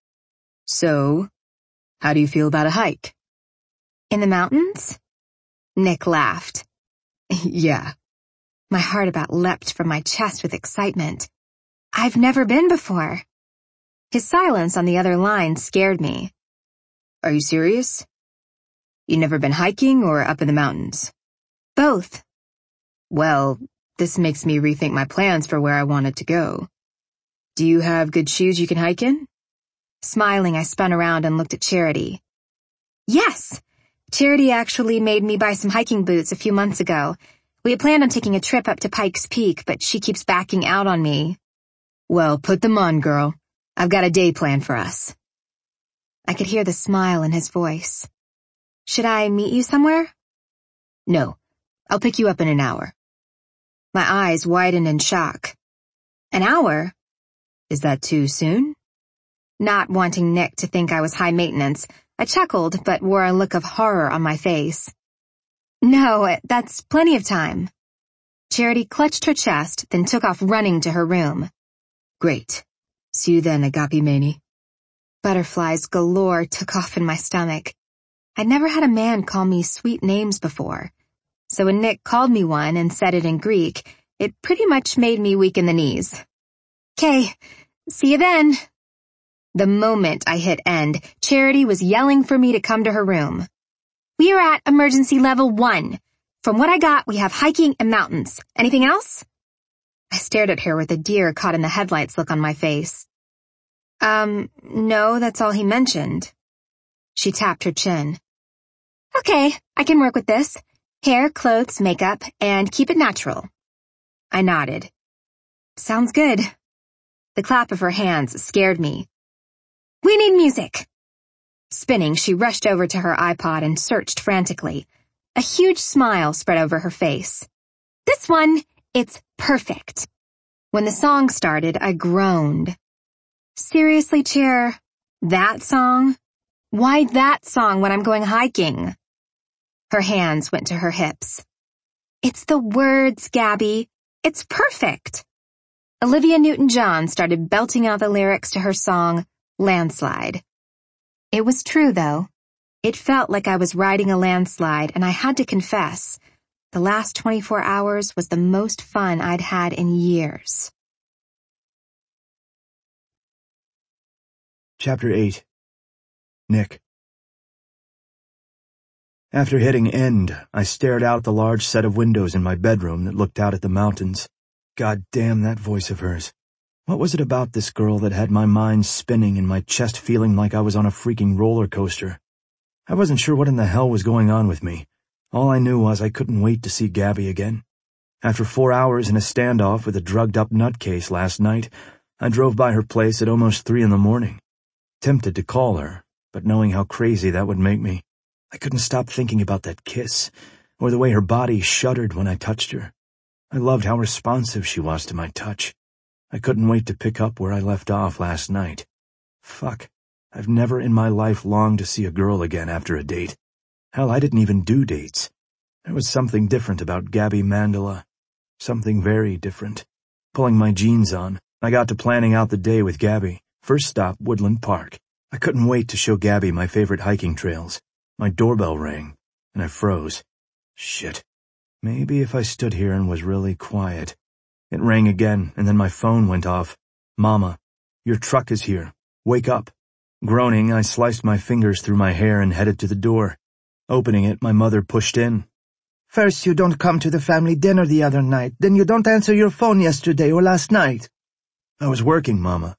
So, how do you feel about a hike? In the mountains? Nick laughed. Yeah. My heart about leapt from my chest with excitement. I've never been before. His silence on the other line scared me. Are you serious? You never been hiking or up in the mountains? Both. Well, this makes me rethink my plans for where I wanted to go. Do you have good shoes you can hike in? Smiling, I spun around and looked at Charity. Yes! Charity actually made me buy some hiking boots a few months ago. We had planned on taking a trip up to Pikes Peak, but she keeps backing out on me. Well, put them on, girl. I've got a day plan for us. I could hear the smile in his voice. Should I meet you somewhere? No, I'll pick you up in an hour. My eyes widened in shock. An hour? Is that too soon? Not wanting Nick to think I was high maintenance, I chuckled but wore a look of horror on my face. No, that's plenty of time. Charity clutched her chest, then took off running to her room. Great. See you then, Agape Mani. Butterflies galore took off in my stomach. I'd never had a man call me sweet names before. So when Nick called me one and said it in Greek, it pretty much made me weak in the knees. "'Kay, see you then." The moment I hit end, Charity was yelling for me to come to her room. "We are at emergency level 1. From what I got, we have hiking and mountains. Anything else?" I stared at her with a deer caught in the headlights look on my face. No, that's all he mentioned." She tapped her chin. "Okay, I can work with this. Hair, clothes, makeup, and keep it natural." I nodded. "Sounds good." The clap of her hands scared me. "We need music." Spinning, she rushed over to her iPod and searched frantically. A huge smile spread over her face. This one, it's perfect. When the song started, I groaned. Seriously, Chair? That song? Why that song when I'm going hiking? Her hands went to her hips. It's the words, Gabby. It's perfect. Olivia Newton-John started belting out the lyrics to her song, Landslide. It was true, though. It felt like I was riding a landslide, and I had to confess, the last 24 hours was the most fun I'd had in years. Chapter 8. Nick. After hitting end, I stared out the large set of windows in my bedroom that looked out at the mountains. God damn that voice of hers. What was it about this girl that had my mind spinning and my chest feeling like I was on a freaking roller coaster? I wasn't sure what in the hell was going on with me. All I knew was I couldn't wait to see Gabby again. After 4 hours in a standoff with a drugged-up nutcase last night, I drove by her place at almost 3 a.m. Tempted to call her, but knowing how crazy that would make me, I couldn't stop thinking about that kiss, or the way her body shuddered when I touched her. I loved how responsive she was to my touch. I couldn't wait to pick up where I left off last night. Fuck, I've never in my life longed to see a girl again after a date. Hell, I didn't even do dates. There was something different about Gabby Mandela. Something very different. Pulling my jeans on, I got to planning out the day with Gabby. First stop, Woodland Park. I couldn't wait to show Gabby my favorite hiking trails. My doorbell rang, and I froze. Shit. Maybe if I stood here and was really quiet. It rang again, and then my phone went off. Mama, your truck is here. Wake up. Groaning, I sliced my fingers through my hair and headed to the door. Opening it, my mother pushed in. First you don't come to the family dinner the other night, then you don't answer your phone yesterday or last night. I was working, Mama.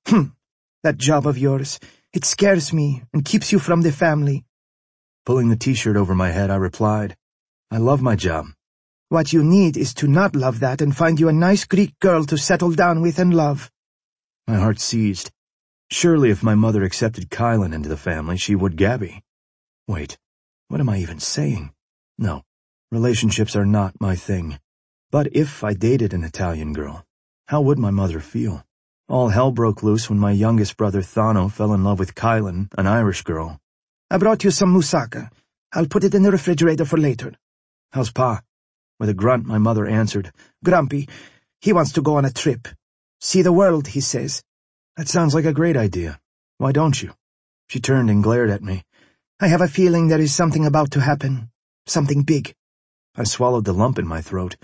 That job of yours, it scares me and keeps you from the family. Pulling the t-shirt over my head, I replied, I love my job. What you need is to not love that and find you a nice Greek girl to settle down with and love. My heart seized. Surely if my mother accepted Kylan into the family, she would Gabby. Wait, what am I even saying? No, relationships are not my thing. But if I dated an Italian girl, how would my mother feel? All hell broke loose when my youngest brother Thano fell in love with Kylan, an Irish girl. I brought you some moussaka. I'll put it in the refrigerator for later. How's Pa? With a grunt, my mother answered, Grumpy. He wants to go on a trip. See the world, he says. That sounds like a great idea. Why don't you? She turned and glared at me. I have a feeling there is something about to happen. Something big. I swallowed the lump in my throat.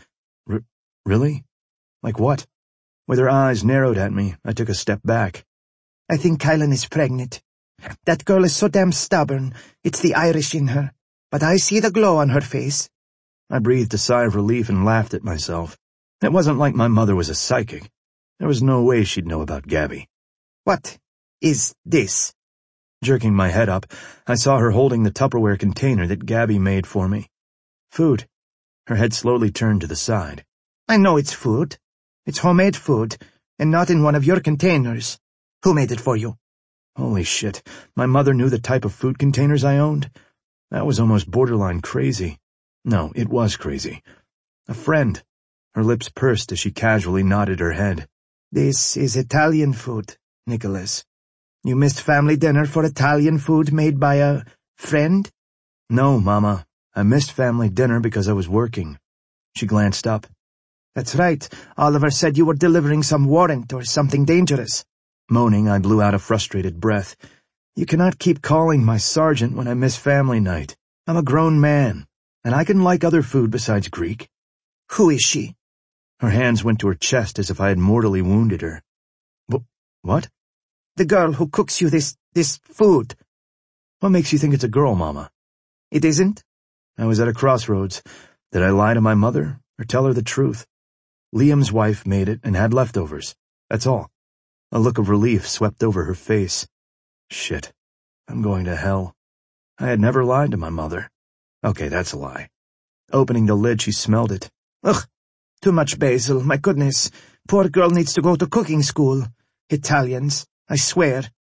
Really? Like what? With her eyes narrowed at me, I took a step back. I think Kylan is pregnant. That girl is so damn stubborn. It's the Irish in her. But I see the glow on her face. I breathed a sigh of relief and laughed at myself. It wasn't like my mother was a psychic. There was no way she'd know about Gabby. What is this? Jerking my head up, I saw her holding the Tupperware container that Gabby made for me. Food. Her head slowly turned to the side. I know it's food. It's homemade food, and not in one of your containers. Who made it for you? Holy shit, my mother knew the type of food containers I owned? That was almost borderline crazy. No, it was crazy. A friend. Her lips pursed as she casually nodded her head. This is Italian food, Nicholas. You missed family dinner for Italian food made by a friend? No, Mama. I missed family dinner because I was working. She glanced up. That's right. Oliver said you were delivering some warrant or something dangerous. Moaning, I blew out a frustrated breath. You cannot keep calling my sergeant when I miss family night. I'm a grown man, and I can like other food besides Greek. Who is she? Her hands went to her chest as if I had mortally wounded her. What? The girl who cooks you this food. What makes you think it's a girl, Mama? It isn't? I was at a crossroads. Did I lie to my mother, or tell her the truth? Liam's wife made it and had leftovers. That's all. A look of relief swept over her face. Shit. I'm going to hell. I had never lied to my mother. Okay, that's a lie. Opening the lid, she smelled it. Ugh, too much basil, my goodness. Poor girl needs to go to cooking school. Italians, I swear.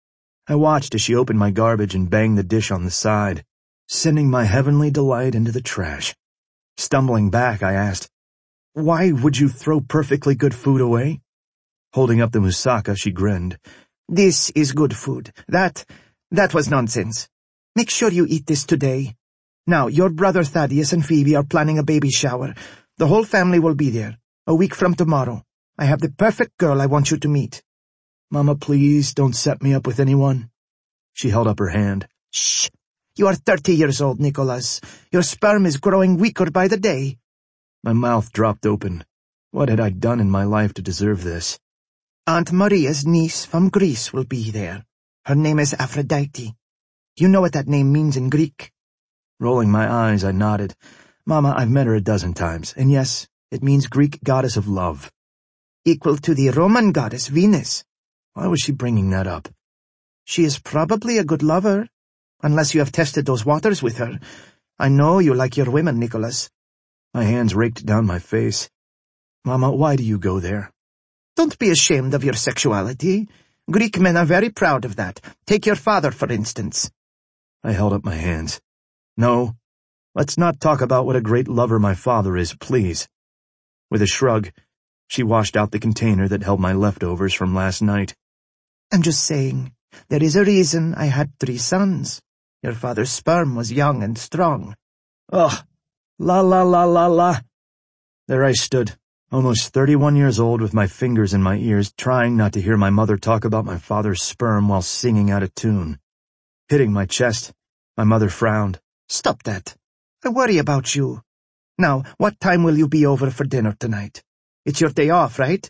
I watched as she opened my garbage and banged the dish on the side, sending my heavenly delight into the trash. Stumbling back, I asked, "Why would you throw perfectly good food away?" Holding up the moussaka, she grinned. "This is good food. That was nonsense. Make sure you eat this today. Now, your brother Thaddeus and Phoebe are planning a baby shower. The whole family will be there, a week from tomorrow. I have the perfect girl I want you to meet." "Mama, please don't set me up with anyone." She held up her hand. "Shh! You are 30 years old, Nicholas. Your sperm is growing weaker by the day." My mouth dropped open. What had I done in my life to deserve this? "Aunt Maria's niece from Greece will be there. Her name is Aphrodite. You know what that name means in Greek?" Rolling my eyes, I nodded. "Mama, I've met her a dozen times, and yes, it means Greek goddess of love." "Equal to the Roman goddess Venus." Why was she bringing that up? "She is probably a good lover, unless you have tested those waters with her. I know you like your women, Nicholas." My hands raked down my face. "Mama, why do you go there?" "Don't be ashamed of your sexuality. Greek men are very proud of that. Take your father, for instance." I held up my hands. "No, let's not talk about what a great lover my father is, please." With a shrug, she washed out the container that held my leftovers from last night. "I'm just saying, there is a reason I had 3 sons. Your father's sperm was young and strong." Ugh, la la la la la. There I stood, almost 31 years old, with my fingers in my ears, trying not to hear my mother talk about my father's sperm while singing out of tune. Hitting my chest, my mother frowned. "Stop that. I worry about you. Now, what time will you be over for dinner tonight? It's your day off, right?"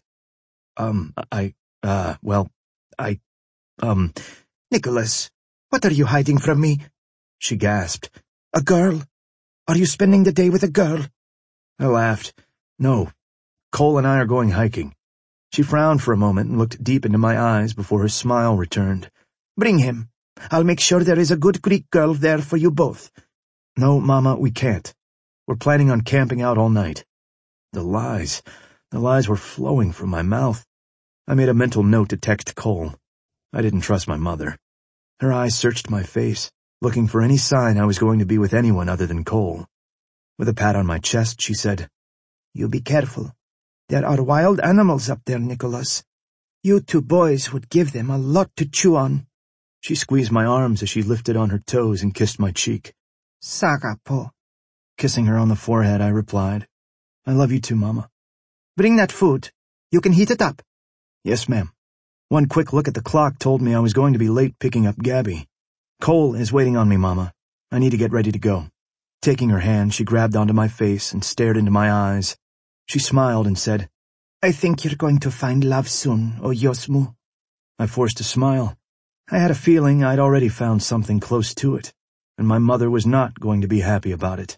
"Nicholas, what are you hiding from me?" She gasped. "A girl? Are you spending the day with a girl?" I laughed. "No, Cole and I are going hiking." She frowned for a moment and looked deep into my eyes before her smile returned. "Bring him. I'll make sure there is a good Greek girl there for you both." "No, Mama, we can't. We're planning on camping out all night." The lies were flowing from my mouth. I made a mental note to text Cole. I didn't trust my mother. Her eyes searched my face, looking for any sign I was going to be with anyone other than Cole. With a pat on my chest, she said, "You be careful. There are wild animals up there, Nicholas. You 2 boys would give them a lot to chew on." She squeezed my arms as she lifted on her toes and kissed my cheek. "Sagapo." Kissing her on the forehead, I replied, "I love you too, Mama." "Bring that food. You can heat it up." "Yes, ma'am." One quick look at the clock told me I was going to be late picking up Gabby. "Cole is waiting on me, Mama. I need to get ready to go." Taking her hand, she grabbed onto my face and stared into my eyes. She smiled and said, "I think you're going to find love soon, O Yosmu." I forced a smile. I had a feeling I'd already found something close to it, and my mother was not going to be happy about it.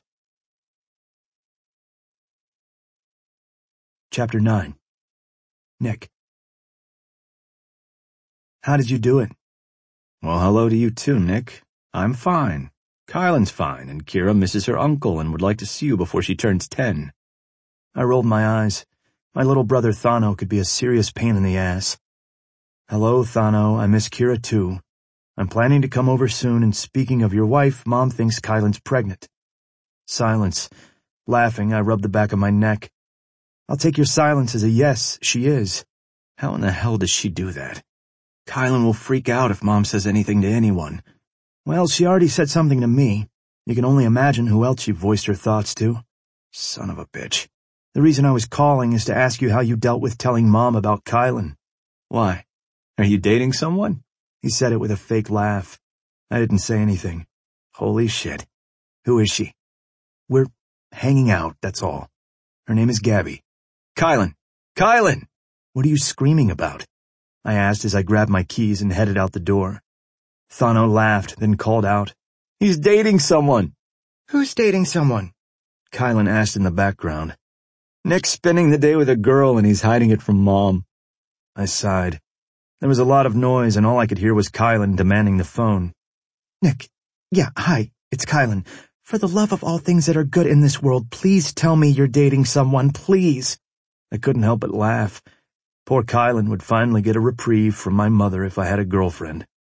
Chapter 9. Nick. "How did you do it?" "Well, hello to you too, Nick. I'm fine. Kylan's fine, and Kira misses her uncle and would like to see you before she turns 10. I rolled my eyes. My little brother Thano could be a serious pain in the ass. "Hello, Thano. I miss Kira too. I'm planning to come over soon, and speaking of your wife, Mom thinks Kylan's pregnant." Silence. Laughing, I rubbed the back of my neck. "I'll take your silence as a yes, she is." How in the hell does she do that? Kylan will freak out if Mom says anything to anyone. Well, she already said something to me. You can only imagine who else she voiced her thoughts to. Son of a bitch. The reason I was calling is to ask you how you dealt with telling Mom about Kylan. Why? Are you dating someone? He said it with a fake laugh. I didn't say anything. Holy shit. Who is she? We're hanging out, that's all. Her name is Gabby. Kylan! Kylan! What are you screaming about? I asked as I grabbed my keys and headed out the door. Thano laughed, then called out, "He's dating someone!" "Who's dating someone?" Kylan asked in the background. "Nick's spending the day with a girl and he's hiding it from Mom." I sighed. There was a lot of noise and all I could hear was Kylan demanding the phone. "Nick, yeah, hi, it's Kylan. For the love of all things that are good in this world, please tell me you're dating someone, please." I couldn't help but laugh. Poor Kylan would finally get a reprieve from my mother if I had a girlfriend.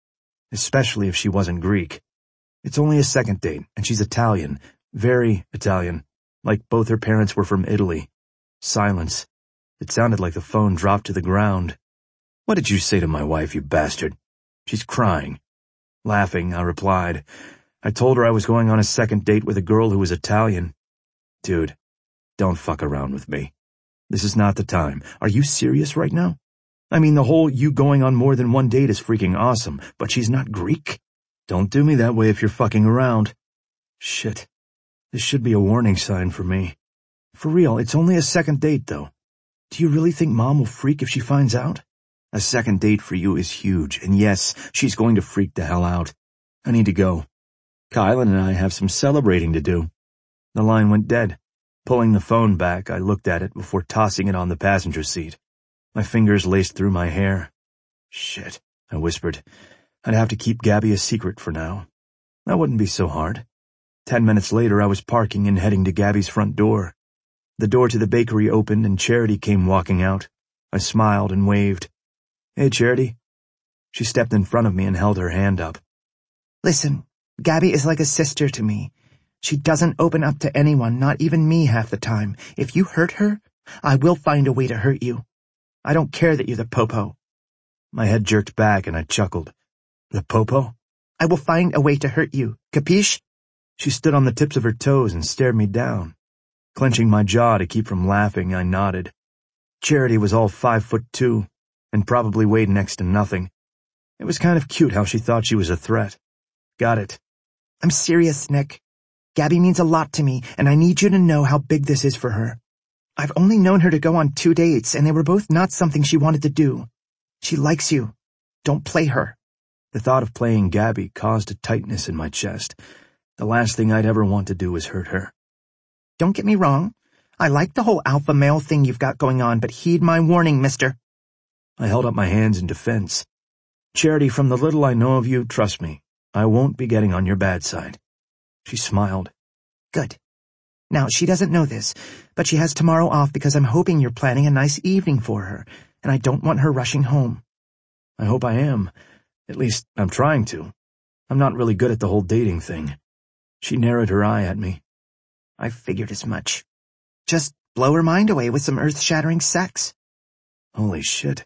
especially if she wasn't Greek. It's only a second date, and she's Italian, very Italian, like both her parents were from Italy. Silence. It sounded like the phone dropped to the ground. What did you say to my wife, you bastard? She's crying. Laughing, I replied. I told her I was going on a second date with a girl who was Italian. Dude, don't fuck around with me. This is not the time. Are you serious right now? I mean, the whole you going on more than one date is freaking awesome, but she's not Greek? Don't do me that way if you're fucking around. Shit. This should be a warning sign for me. For real, it's only a second date, though. Do you really think Mom will freak if she finds out? A second date for you is huge, and yes, she's going to freak the hell out. I need to go. Kylan and I have some celebrating to do. The line went dead. Pulling the phone back, I looked at it before tossing it on the passenger seat. My fingers laced through my hair. Shit, I whispered. I'd have to keep Gabby a secret for now. That wouldn't be so hard. 10 minutes later, I was parking and heading to Gabby's front door. The door to the bakery opened and Charity came walking out. I smiled and waved. Hey, Charity. She stepped in front of me and held her hand up. Listen, Gabby is like a sister to me. She doesn't open up to anyone, not even me half the time. If you hurt her, I will find a way to hurt you. I don't care that you're the popo. My head jerked back and I chuckled. The popo? I will find a way to hurt you. Capiche? She stood on the tips of her toes and stared me down. Clenching my jaw to keep from laughing, I nodded. Charity was all 5'2" and probably weighed next to nothing. It was kind of cute how she thought she was a threat. Got it. I'm serious, Nick. Gabby means a lot to me, and I need you to know how big this is for her. I've only known her to go on 2 dates, and they were both not something she wanted to do. She likes you. Don't play her. The thought of playing Gabby caused a tightness in my chest. The last thing I'd ever want to do was hurt her. Don't get me wrong. I like the whole alpha male thing you've got going on, but heed my warning, mister. I held up my hands in defense. Charity, from the little I know of you, trust me, I won't be getting on your bad side. She smiled. Good. Now, she doesn't know this, but she has tomorrow off because I'm hoping you're planning a nice evening for her, and I don't want her rushing home. I hope I am. At least, I'm trying to. I'm not really good at the whole dating thing. She narrowed her eye at me. I figured as much. Just blow her mind away with some earth-shattering sex. Holy shit.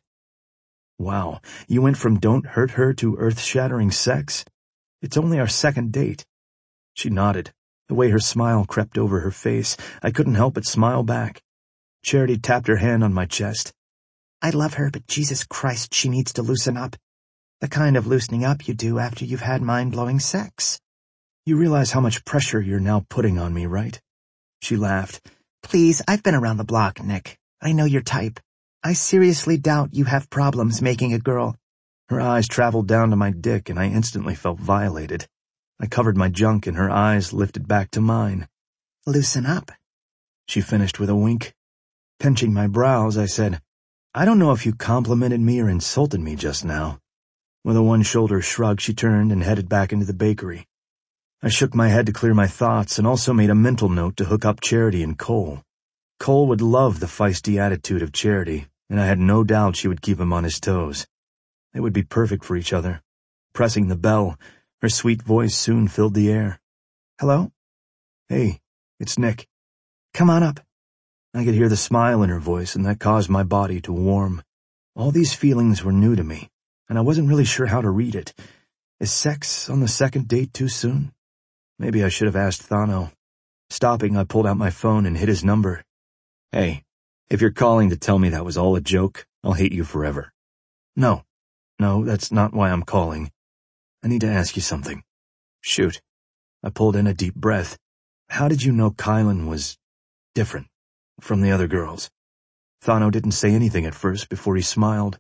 Wow, you went from don't hurt her to earth-shattering sex? It's only our second date. She nodded. The way her smile crept over her face, I couldn't help but smile back. Charity tapped her hand on my chest. I love her, but Jesus Christ, she needs to loosen up. The kind of loosening up you do after you've had mind-blowing sex. You realize how much pressure you're now putting on me, right? She laughed. Please, I've been around the block, Nick. I know your type. I seriously doubt you have problems making a girl. Her eyes traveled down to my dick and I instantly felt violated. I covered my junk and her eyes lifted back to mine. Loosen up, she finished with a wink. Pinching my brows, I said, I don't know if you complimented me or insulted me just now. With a one-shoulder shrug, she turned and headed back into the bakery. I shook my head to clear my thoughts and also made a mental note to hook up Charity and Cole. Cole would love the feisty attitude of Charity, and I had no doubt she would keep him on his toes. They would be perfect for each other. Pressing the bell, her sweet voice soon filled the air. Hello? Hey, it's Nick. Come on up. I could hear the smile in her voice, and that caused my body to warm. All these feelings were new to me, and I wasn't really sure how to read it. Is sex on the second date too soon? Maybe I should have asked Thano. Stopping, I pulled out my phone and hit his number. Hey, if you're calling to tell me that was all a joke, I'll hate you forever. No, that's not why I'm calling. I need to ask you something. Shoot. I pulled in a deep breath. How did you know Kylan was different from the other girls? Thano didn't say anything at first before he smiled.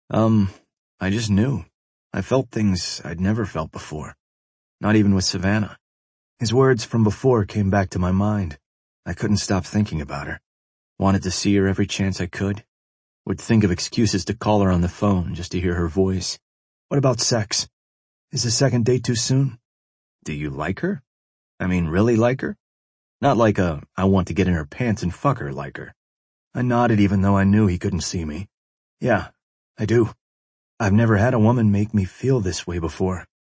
I just knew. I felt things I'd never felt before. Not even with Savannah. His words from before came back to my mind. I couldn't stop thinking about her. Wanted to see her every chance I could. Would think of excuses to call her on the phone just to hear her voice. What about sex? Is the second date too soon? Do you like her? I mean, really like her? Not like a, I want to get in her pants and fuck her like her. I nodded even though I knew he couldn't see me. Yeah, I do. I've never had a woman make me feel this way before.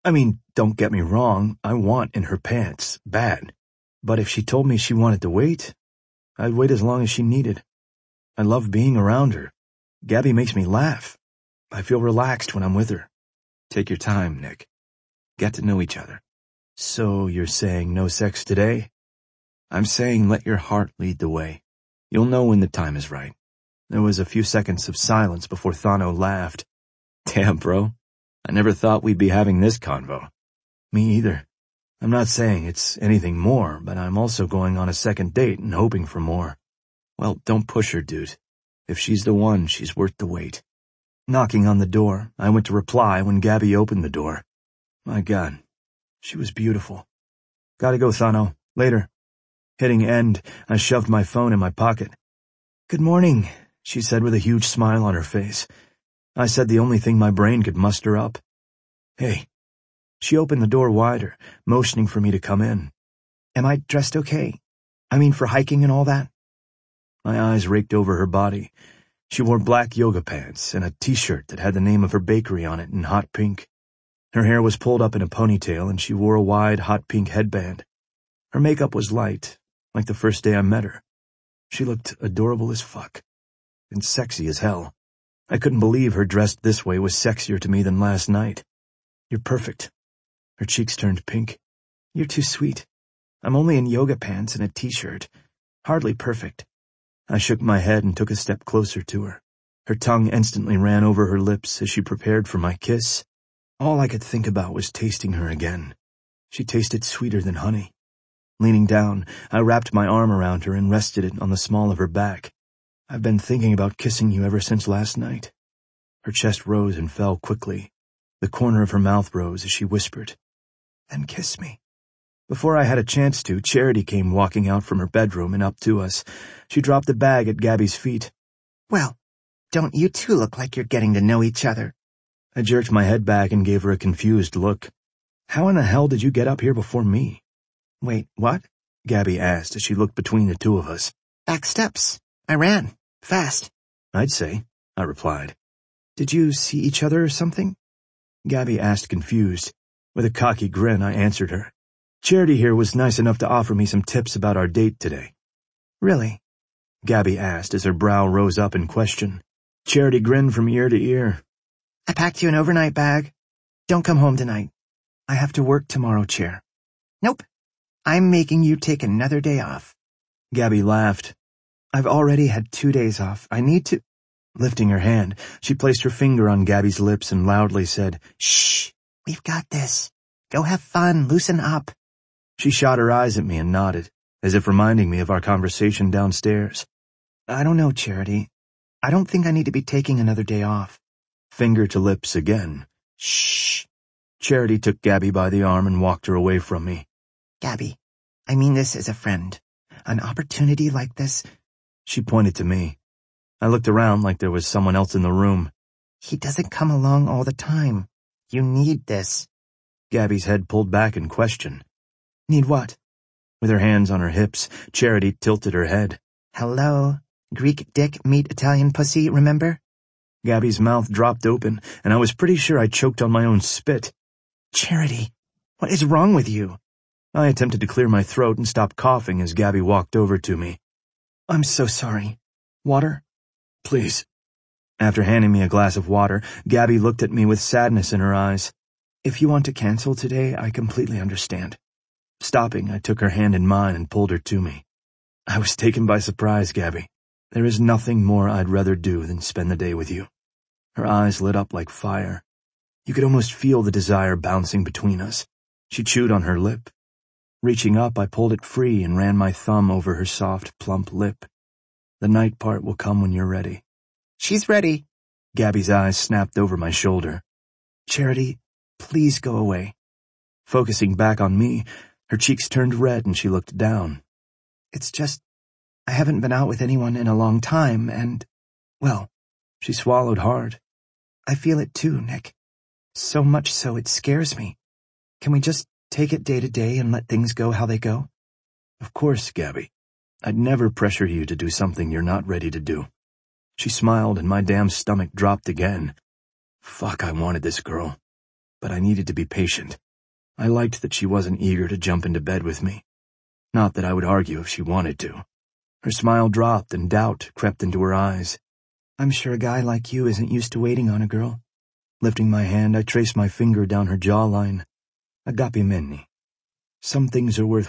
I mean, don't get me wrong, I want in her pants, bad. But if she told me she wanted to wait, I'd wait as long as she needed. I love being around her. Gabby makes me laugh. I feel relaxed when I'm with her. Take your time, Nick. Get to know each other. So you're saying no sex today? I'm saying let your heart lead the way. You'll know when the time is right. There was a few seconds of silence before Thano laughed. Damn, bro. I never thought we'd be having this convo. Me either. I'm not saying it's anything more, but I'm also going on a second date and hoping for more. Well, don't push her, dude. If she's the one, she's worth the wait. Knocking on the door, I went to reply when Gabby opened the door. My God, she was beautiful. Gotta go, Thano. Later. Hitting end, I shoved my phone in my pocket. Good morning, she said with a huge smile on her face. I said the only thing my brain could muster up. Hey. She opened the door wider, motioning for me to come in. Am I dressed okay? I mean, for hiking and all that? My eyes raked over her body. She wore black yoga pants and a t-shirt that had the name of her bakery on it in hot pink. Her hair was pulled up in a ponytail and she wore a wide hot pink headband. Her makeup was light, like the first day I met her. She looked adorable as fuck. And sexy as hell. I couldn't believe her dressed this way was sexier to me than last night. You're perfect. Her cheeks turned pink. You're too sweet. I'm only in yoga pants and a t-shirt. Hardly perfect. I shook my head and took a step closer to her. Her tongue instantly ran over her lips as she prepared for my kiss. All I could think about was tasting her again. She tasted sweeter than honey. Leaning down, I wrapped my arm around her and rested it on the small of her back. I've been thinking about kissing you ever since last night. Her chest rose and fell quickly. The corner of her mouth rose as she whispered, Then kiss me. Before I had a chance to, Charity came walking out from her bedroom and up to us. She dropped the bag at Gabby's feet. Well, don't you two look like you're getting to know each other? I jerked my head back and gave her a confused look. How in the hell did you get up here before me? Wait, what? Gabby asked as she looked between the two of us. Back steps. I ran. Fast. I'd say, I replied. Did you see each other or something? Gabby asked confused. With a cocky grin, I answered her. Charity here was nice enough to offer me some tips about our date today. Really? Gabby asked as her brow rose up in question. Charity grinned from ear to ear. I packed you an overnight bag. Don't come home tonight. I have to work tomorrow, Chair. Nope. I'm making you take another day off. Gabby laughed. I've already had 2 days off. I need to... Lifting her hand, she placed her finger on Gabby's lips and loudly said, Shh, we've got this. Go have fun, loosen up. She shot her eyes at me and nodded, as if reminding me of our conversation downstairs. I don't know, Charity. I don't think I need to be taking another day off. Finger to lips again. Shh. Charity took Gabby by the arm and walked her away from me. Gabby, I mean this as a friend. An opportunity like this... She pointed to me. I looked around like there was someone else in the room. He doesn't come along all the time. You need this. Gabby's head pulled back in question. Need what? With her hands on her hips, Charity tilted her head. Hello? Greek dick meet Italian pussy, remember? Gabby's mouth dropped open, and I was pretty sure I choked on my own spit. Charity, what is wrong with you? I attempted to clear my throat and stop coughing as Gabby walked over to me. I'm so sorry. Water? Please. After handing me a glass of water, Gabby looked at me with sadness in her eyes. If you want to cancel today, I completely understand. Stopping, I took her hand in mine and pulled her to me. I was taken by surprise, Gabby. There is nothing more I'd rather do than spend the day with you. Her eyes lit up like fire. You could almost feel the desire bouncing between us. She chewed on her lip. Reaching up, I pulled it free and ran my thumb over her soft, plump lip. The night part will come when you're ready. She's ready. Gabby's eyes snapped over my shoulder. Charity, please go away. Focusing back on me, her cheeks turned red and she looked down. It's just, I haven't been out with anyone in a long time and, well, she swallowed hard. I feel it too, Nick. So much so it scares me. Can we just take it day to day and let things go how they go? Of course, Gabby. I'd never pressure you to do something you're not ready to do. She smiled and my damn stomach dropped again. Fuck, I wanted this girl. but I needed to be patient. I liked that she wasn't eager to jump into bed with me. Not that I would argue if she wanted to. Her smile dropped and doubt crept into her eyes. I'm sure a guy like you isn't used to waiting on a girl. Lifting my hand, I traced my finger down her jawline. Agapi Menni. Some things are worth